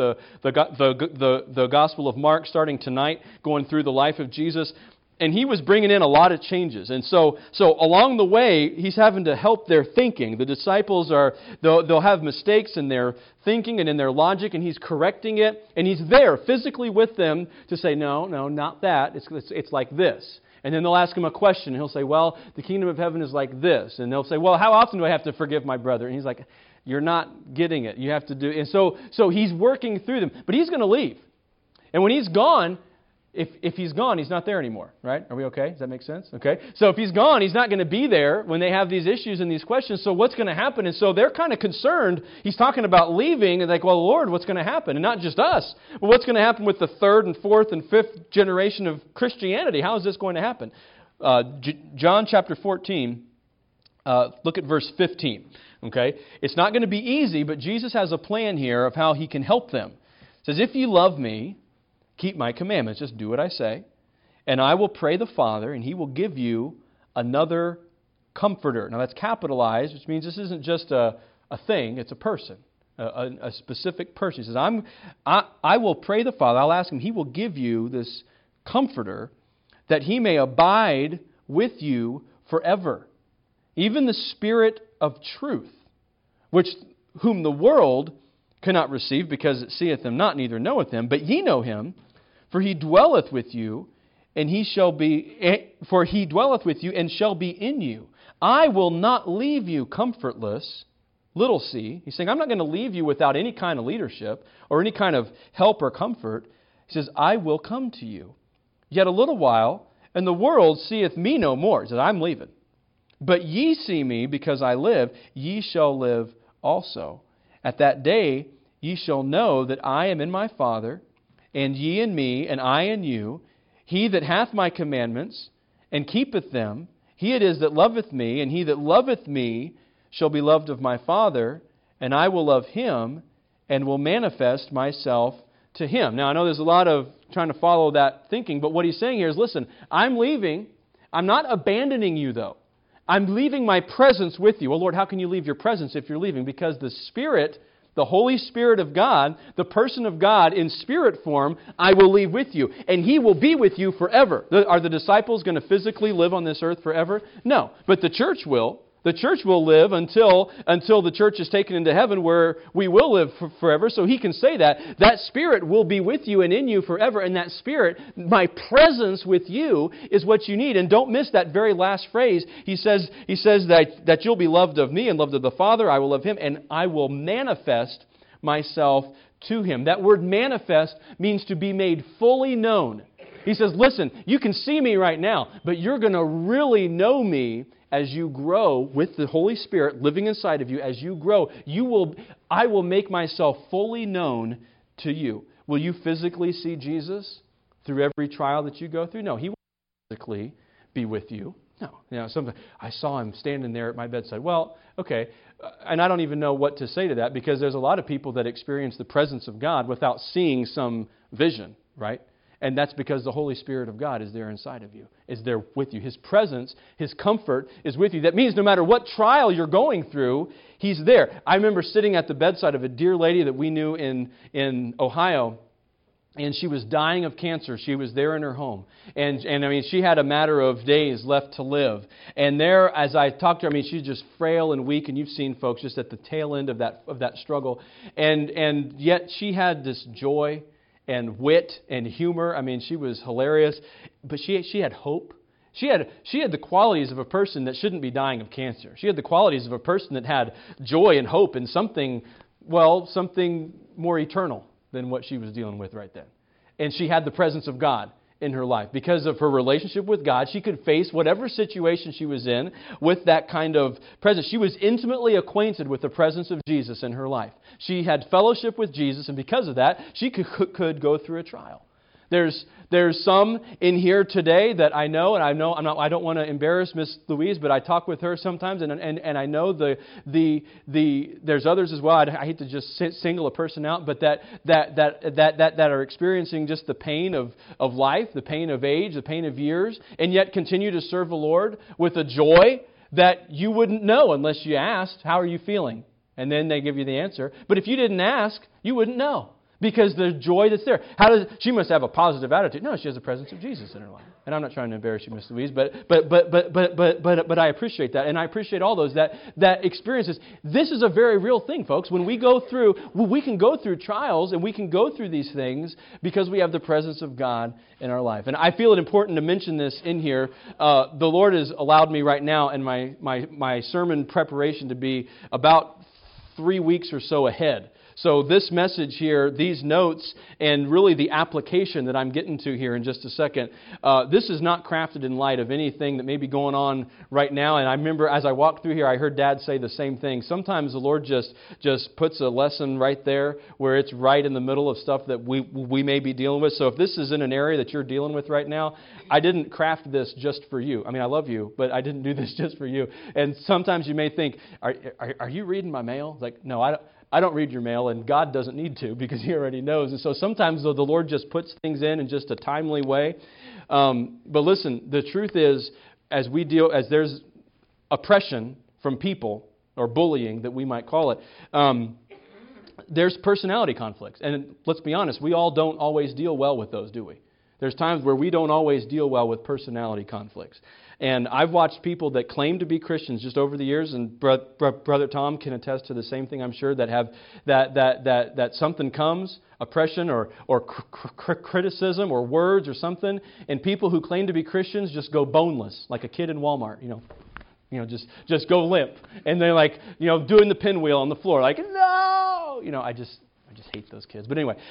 the Gospel of Mark starting tonight, going through the life of Jesus. And He was bringing in a lot of changes, and so along the way He's having to help their thinking. The disciples they'll have mistakes in their thinking and in their logic, and He's correcting it, and He's there physically with them to say, no, not that. It's like this. And then they'll ask Him a question, and He'll say, well, the kingdom of heaven is like this. And they'll say, well, how often do I have to forgive my brother? And He's like, you're not getting it. You have to do. And so He's working through them. But He's going to leave. And when He's gone, if He's gone, He's not there anymore, right? Are we okay? Does that make sense? Okay. So if He's gone, He's not going to be there when they have these issues and these questions. So what's going to happen? And so they're kind of concerned. He's talking about leaving, and like, well, Lord, what's going to happen? And not just us, but what's going to happen with the third and fourth and fifth generation of Christianity? How is this going to happen? John chapter 14, look at verse 15. Okay. It's not going to be easy, but Jesus has a plan here of how He can help them. It says, if you love me, keep my commandments. Just do what I say. And I will pray the Father, and He will give you another comforter. Now that's capitalized, which means this isn't just a thing, it's a person, a specific person. He says, I will pray the Father, I'll ask Him, He will give you this comforter that He may abide with you forever. Even the Spirit of truth, whom the world cannot receive, because it seeth Him not, neither knoweth Him, but ye know Him, for He dwelleth with you, and shall be in you. I will not leave you comfortless, little c. He's saying, I'm not going to leave you without any kind of leadership or any kind of help or comfort. He says, I will come to you. Yet a little while, and the world seeth me no more. He says, I'm leaving. But ye see me, because I live, ye shall live also. At that day ye shall know that I am in my Father, and ye in me, and I in you. He that hath my commandments, and keepeth them, he it is that loveth me, and he that loveth me shall be loved of my Father, and I will love him, and will manifest myself to him. Now, I know there's a lot of trying to follow that thinking, but what He's saying here is, listen, I'm leaving. I'm not abandoning you, though. I'm leaving my presence with you. Well, Lord, how can you leave your presence if you're leaving? Because the Spirit, the Holy Spirit of God, the person of God in spirit form, I will leave with you. And He will be with you forever. Are the disciples going to physically live on this earth forever? No. But the church will. The church will live until the church is taken into heaven, where we will live forever. So He can say that. That Spirit will be with you and in you forever. And that Spirit, my presence with you, is what you need. And don't miss that very last phrase. He says that you'll be loved of me and loved of the Father. I will love Him, and I will manifest myself to Him. That word manifest means to be made fully known. He says, listen, you can see me right now, but you're going to really know me as you grow with the Holy Spirit living inside of you. As you grow, I will make myself fully known to you. Will you physically see Jesus through every trial that you go through? No, He won't physically be with you. No. Sometimes I saw Him standing there at my bedside. Well, okay. And I don't even know what to say to that, because there's a lot of people that experience the presence of God without seeing some vision, right? And that's because the Holy Spirit of God is there inside of you, is there with you. His presence, His comfort is with you. That means no matter what trial you're going through, He's there. I remember sitting at the bedside of a dear lady that we knew in Ohio, and she was dying of cancer. She was there in her home. And I mean, she had a matter of days left to live. And there, as I talked to her, I mean, she's just frail and weak, and you've seen folks just at the tail end of that struggle. And yet she had this joy and wit and humor. I mean, she was hilarious, but she had hope. She had the qualities of a person that shouldn't be dying of cancer. She had the qualities of a person that had joy and hope and something more eternal than what she was dealing with right then. And she had the presence of God in her life. Because of her relationship with God, she could face whatever situation she was in with that kind of presence. She was intimately acquainted with the presence of Jesus in her life. She had fellowship with Jesus, and because of that, she could go through a trial. There's some in here today that I know, and I don't want to embarrass Miss Louise, but I talk with her sometimes, and I know there's others as well. I hate to just single a person out, but that are experiencing just the pain of life, the pain of age, the pain of years, and yet continue to serve the Lord with a joy that you wouldn't know unless you asked, "How are you feeling?" And then they give you the answer. But if you didn't ask, you wouldn't know. Because the joy that's there. She must have a positive attitude. No, she has the presence of Jesus in her life. And I'm not trying to embarrass you, Miss Louise, but I appreciate that. And I appreciate all those that experiences. This is a very real thing, folks. When we can go through trials and we can go through these things because we have the presence of God in our life. And I feel it important to mention this in here. The Lord has allowed me right now in my sermon preparation to be about 3 weeks or so ahead. So this message here, these notes, and really the application that I'm getting to here in just a second, this is not crafted in light of anything that may be going on right now. And I remember as I walked through here, I heard Dad say the same thing. Sometimes the Lord just puts a lesson right there where it's right in the middle of stuff that we may be dealing with. So if this is in an area that you're dealing with right now, I didn't craft this just for you. I mean, I love you, but I didn't do this just for you. And sometimes you may think, are you reading my mail? Like, no, I don't read your mail, and God doesn't need to because He already knows. And so sometimes the Lord just puts things in just a timely way. But listen, the truth is, as there's oppression from people, or bullying that we might call it, there's personality conflicts. And let's be honest, we all don't always deal well with those, do we? There's times where we don't always deal well with personality conflicts. And I've watched people that claim to be Christians just over the years, and Brother Tom can attest to the same thing, I'm sure, that have that something comes, oppression or criticism or words or something, and people who claim to be Christians just go boneless, like a kid in Walmart, just go limp, and they're like, doing the pinwheel on the floor, like, no, I just hate those kids. But anyway,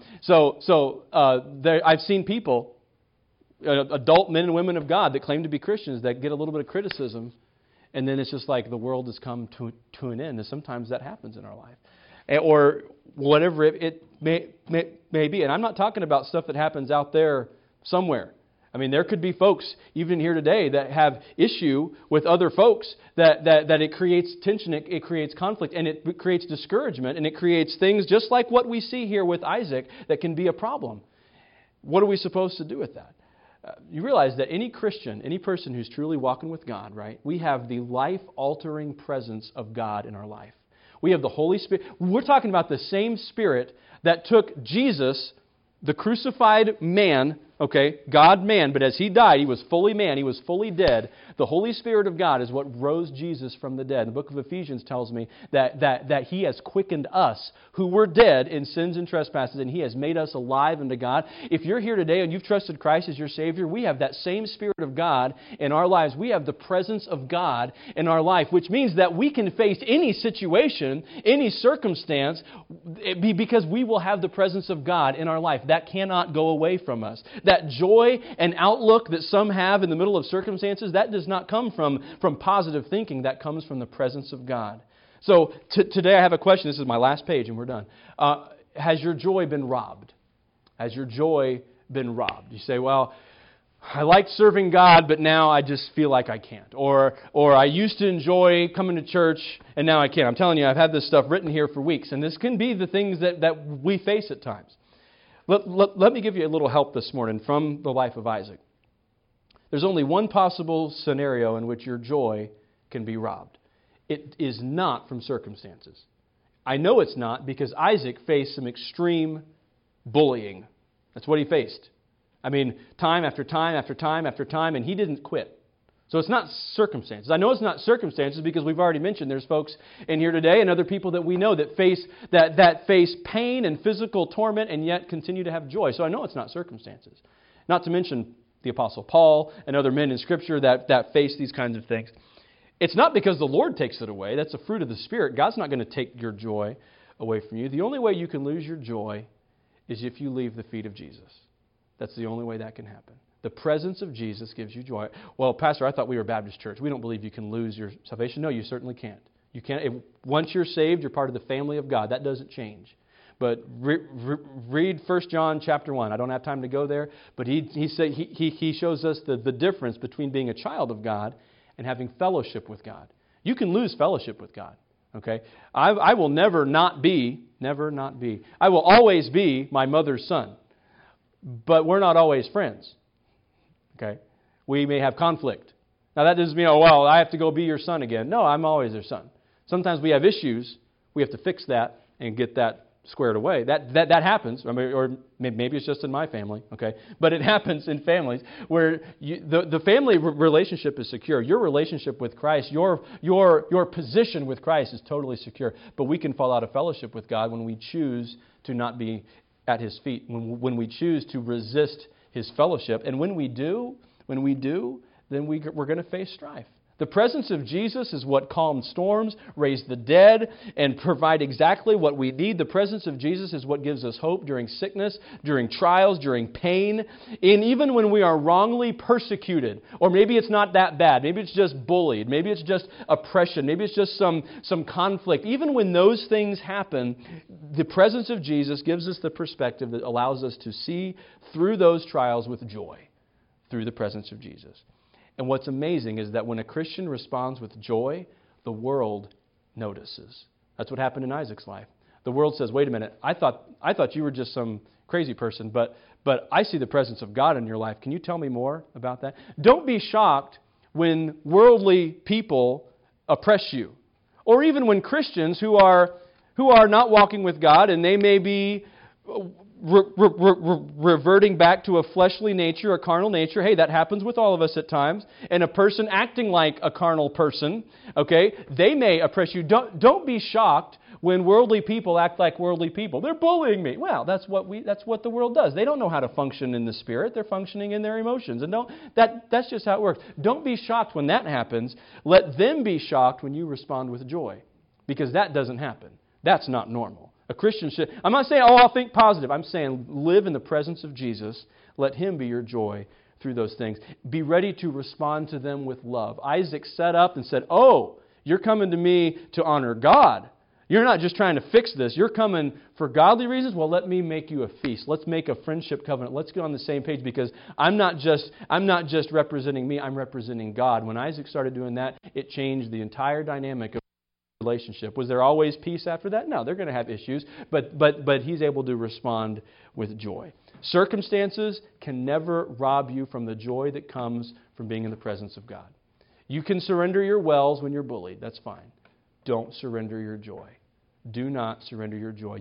I've seen people, adult men and women of God that claim to be Christians that get a little bit of criticism, and then it's just like the world has come to an end. And sometimes that happens in our life, or whatever it may be. And I'm not talking about stuff that happens out there somewhere. I mean, there could be folks even here today that have issue with other folks that it creates tension, it creates conflict, and it creates discouragement, and it creates things just like what we see here with Isaac that can be a problem. What are we supposed to do with that? You realize that any Christian, any person who's truly walking with God, right, we have the life-altering presence of God in our life. We have the Holy Spirit. We're talking about the same Spirit that took Jesus, the crucified man, okay, God-man, but as He died, He was fully man, He was fully dead. The Holy Spirit of God is what rose Jesus from the dead. The book of Ephesians tells me that He has quickened us, who were dead in sins and trespasses, and He has made us alive unto God. If you're here today and you've trusted Christ as your Savior, we have that same Spirit of God in our lives. We have the presence of God in our life, which means that we can face any situation, any circumstance, because we will have the presence of God in our life. That cannot go away from us. That joy and outlook that some have in the middle of circumstances, that does not come from positive thinking. That comes from the presence of God. So today I have a question. This is my last page and we're done. Has your joy been robbed? Has your joy been robbed? You say, well, I like serving God, but now I just feel like I can't. Or I used to enjoy coming to church, and now I can't. I'm telling you, I've had this stuff written here for weeks, and this can be the things that we face at times. Let me give you a little help this morning from the life of Isaac. There's only one possible scenario in which your joy can be robbed. It is not from circumstances. I know it's not because Isaac faced some extreme bullying. That's what he faced. I mean, time after time after time after time, and he didn't quit. So it's not circumstances. I know it's not circumstances because we've already mentioned there's folks in here today and other people that we know that face pain and physical torment and yet continue to have joy. So I know it's not circumstances. Not to mention the Apostle Paul and other men in Scripture that face these kinds of things. It's not because the Lord takes it away. That's a fruit of the Spirit. God's not going to take your joy away from you. The only way you can lose your joy is if you leave the feet of Jesus. That's the only way that can happen. The presence of Jesus gives you joy. Well, Pastor, I thought we were a Baptist church. We don't believe you can lose your salvation. No, you certainly can't. You can't. Once you're saved, you're part of the family of God. That doesn't change. But read 1 John chapter 1. I don't have time to go there, but he shows us the difference between being a child of God and having fellowship with God. You can lose fellowship with God. Okay? I will never not be. I will always be my mother's son. But we're not always friends. Okay? We may have conflict. Now that doesn't mean, I have to go be your son again. No, I'm always their son. Sometimes we have issues. We have to fix that and get that squared away. That happens. I mean, or maybe it's just in my family. Okay? But it happens in families where the family relationship is secure. Your relationship with Christ, your position with Christ is totally secure. But we can fall out of fellowship with God when we choose to not be at His feet, when we choose to resist His fellowship. And when we do, then we're going to face strife. The presence of Jesus is what calmed storms, raised the dead, and provide exactly what we need. The presence of Jesus is what gives us hope during sickness, during trials, during pain, and even when we are wrongly persecuted. Or maybe it's not that bad. Maybe it's just bullied. Maybe it's just oppression. Maybe it's just some conflict. Even when those things happen, the presence of Jesus gives us the perspective that allows us to see through those trials with joy, through the presence of Jesus. And what's amazing is that when a Christian responds with joy, the world notices. That's what happened in Isaac's life. The world says, wait a minute, I thought you were just some crazy person, but I see the presence of God in your life. Can you tell me more about that? Don't be shocked when worldly people oppress you. Or even when Christians who are not walking with God and they may be reverting back to a fleshly nature, a carnal nature. Hey, that happens with all of us at times. And a person acting like a carnal person, okay, they may oppress you. Don't be shocked when worldly people act like worldly people. They're bullying me. Well, that's what the world does. They don't know how to function in the Spirit. They're functioning in their emotions. And that's just how it works. Don't be shocked when that happens. Let them be shocked when you respond with joy. Because that doesn't happen. That's not normal. A Christian should... I'm not saying, I'll think positive. I'm saying live in the presence of Jesus. Let Him be your joy through those things. Be ready to respond to them with love. Isaac sat up and said, you're coming to me to honor God. You're not just trying to fix this. You're coming for godly reasons. Well, let me make you a feast. Let's make a friendship covenant. Let's get on the same page because I'm not just representing me. I'm representing God. When Isaac started doing that, it changed the entire dynamic of relationship. Was there always peace after that? No, they're going to have issues, but he's able to respond with joy. Circumstances can never rob you from the joy that comes from being in the presence of God. You can surrender your wells when you're bullied. That's fine. Don't surrender your joy. Do not surrender your joy.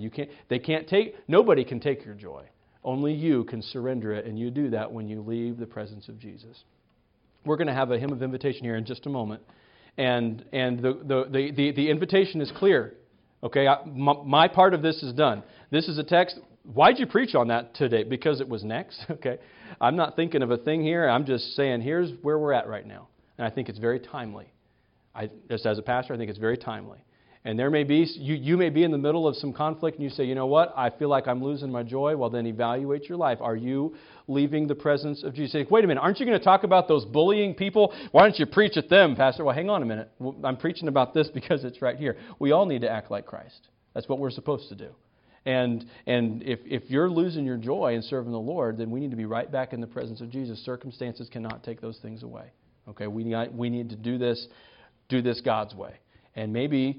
Nobody can take your joy. Only you can surrender it, and you do that when you leave the presence of Jesus. We're going to have a hymn of invitation here in just a moment, and the invitation is clear. Okay, my part of this is done. This is a text. Why'd you preach on that today? Because it was next. Okay, I'm not thinking of a thing here. I'm just saying here's where we're at right now, and I think it's very timely. Just as a pastor, I think it's very timely. And there may be, you may be in the middle of some conflict and you say, you know what, I feel like I'm losing my joy. Well, then evaluate your life. Are you leaving the presence of Jesus? Say, wait a minute, aren't you going to talk about those bullying people? Why don't you preach at them, Pastor? Well, hang on a minute. I'm preaching about this because it's right here. We all need to act like Christ. That's what we're supposed to do. And if you're losing your joy in serving the Lord, then we need to be right back in the presence of Jesus. Circumstances cannot take those things away. Okay, we need to do this God's way. And maybe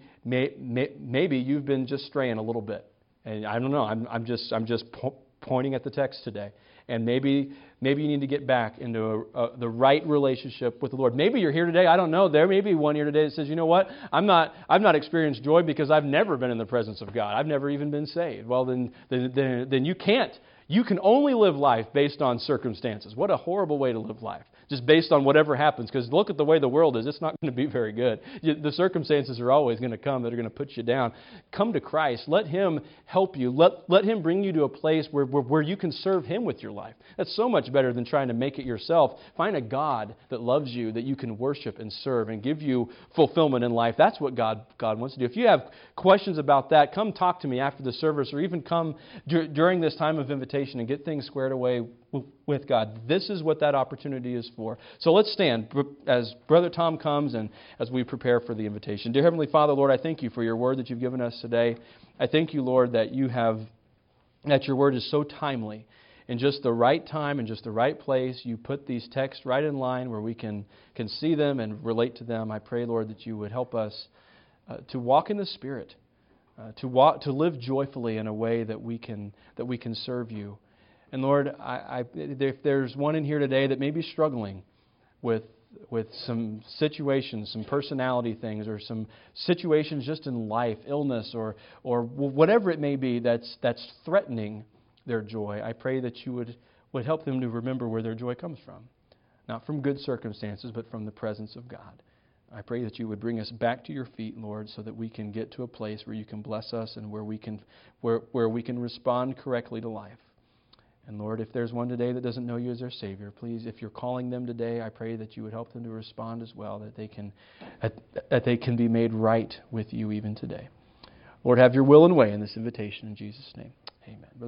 you've been just straying a little bit, and I don't know. I'm just pointing at the text today, and maybe you need to get back into the right relationship with the Lord. Maybe you're here today. I don't know. There may be one here today that says, you know what? I've not experienced joy because I've never been in the presence of God. I've never even been saved. Well, then you can't. You can only live life based on circumstances. What a horrible way to live life. Just based on whatever happens. Because look at the way the world is. It's not going to be very good. The circumstances are always going to come that are going to put you down. Come to Christ. Let Him help you. Let Him bring you to a place where you can serve Him with your life. That's so much better than trying to make it yourself. Find a God that loves you, that you can worship and serve and give you fulfillment in life. That's what God wants to do. If you have questions about that, come talk to me after the service, or even come during this time of invitation and get things squared away with God. This is what that opportunity is for. So let's stand as Brother Tom comes and as we prepare for the invitation. Dear Heavenly Father, Lord, I thank You for Your word that You've given us today. I thank You, Lord, that Your word is so timely. In just the right time and just the right place, You put these texts right in line where we can see them and relate to them. I pray, Lord, that You would help us to walk in the Spirit, to live joyfully in a way that we can serve You. And Lord, if there's one in here today that may be struggling with some situations, some personality things, or some situations just in life, illness, or whatever it may be that's threatening their joy, I pray that You would help them to remember where their joy comes from. Not from good circumstances, but from the presence of God. I pray that You would bring us back to Your feet, Lord, so that we can get to a place where You can bless us and where we can respond correctly to life. And Lord, if there's one today that doesn't know You as their Savior, please, if You're calling them today, I pray that You would help them to respond as well, that they can be made right with You even today. Lord, have Your will and way in this invitation in Jesus' name. Amen.